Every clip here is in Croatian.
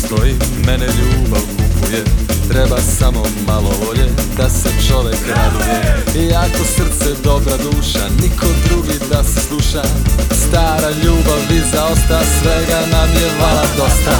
postoji, mene ljubav kupuje. Treba samo malo volje da se čovek raduje. Jako srce, dobra duša, niko drugi da se sluša. Stara ljubav i zaosta, svega nam je vala dosta.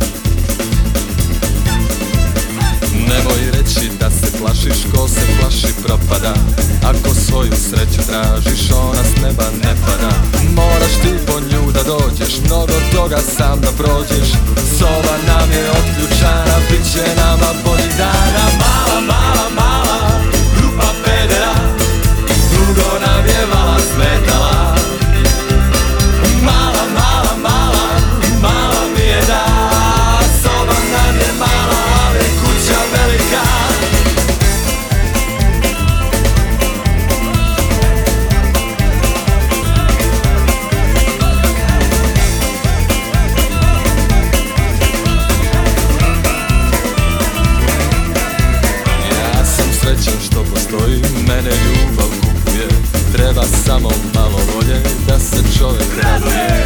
Nemoj reći da se plašiš, ko se plaši propada. Ako svoju sreću tražiš, ona s neba ne pada. Moraš ti po nju da dođeš, mnogo toga sam da prođeš. Soba nam je otključana, bit će nama boljih dana. Mala, mala, mala grupa pedera, dugo nam je vala smetala. Mala, mala, mala, mala mi je da. Soba nam je mala, ali kuća velika. Ja sam srećan što postoji, mene ljubav kupuje. Treba samo malo volje da se čovjek raduje.